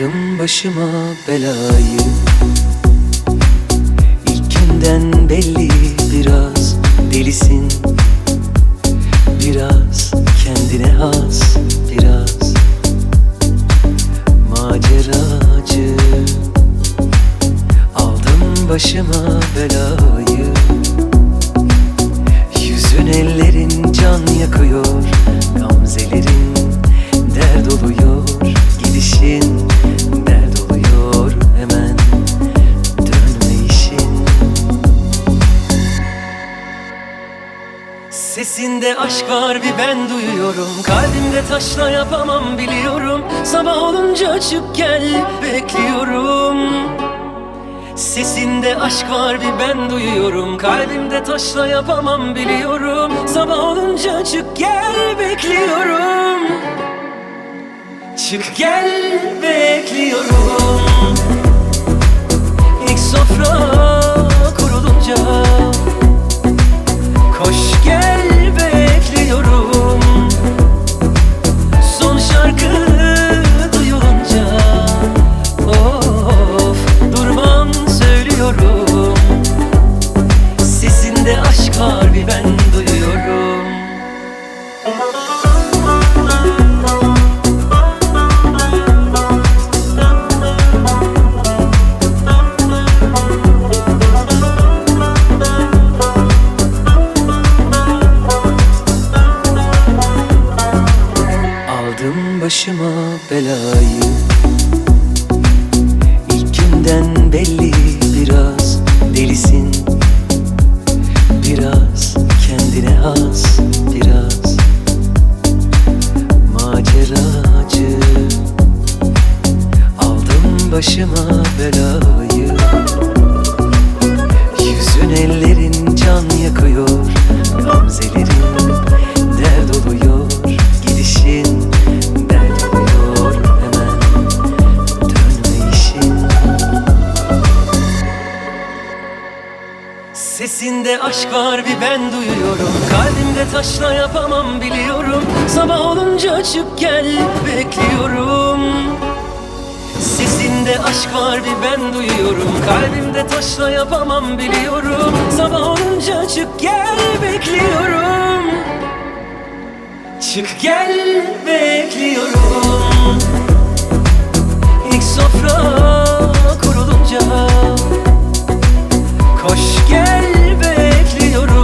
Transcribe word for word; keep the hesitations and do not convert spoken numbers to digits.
Aldım başıma belayı, İlk günden belli biraz delisin, biraz kendine has, biraz maceracı. Aldım başıma belayı, yüzün ellerin can yakıyor, gamzelerin dert oluyor, gidişin dert oluyor, hemen dönme işin. Sesinde aşk var bir ben duyuyorum, kalbimde taşla yapamam biliyorum. Sabah olunca çık gel bekliyorum. Sesinde aşk var bir ben duyuyorum, kalbimde taşla yapamam biliyorum. Sabah olunca çık gel bekliyorum. Çık gel bekliyorum. İlk sofra kurulunca koş gel bekliyorum. Son şarkı duyulunca of durmam söylüyorum. Sesinde aşk var bir ben duyuyorum. Aldım başıma belayı, İlk günden belli biraz delisin, biraz kendine has, biraz maceracı. Aldım başıma belayı, yüzün ellerin can yakıyor, gamzelerin dert oluyor, gidişin dert oluyor, hemen dönme işin. Sesinde aşk var bir ben duyuyorum, kalbimde taşla yapamam biliyorum. Sabah olunca çık gel bekliyorum. Sesinde aşk var bir ben duyuyorum, kalbimde taşla yapamam biliyorum. Sabah olunca çık gel bekliyorum. Çık gel bekliyorum. İlk sofra kurulunca koş gel bekliyorum.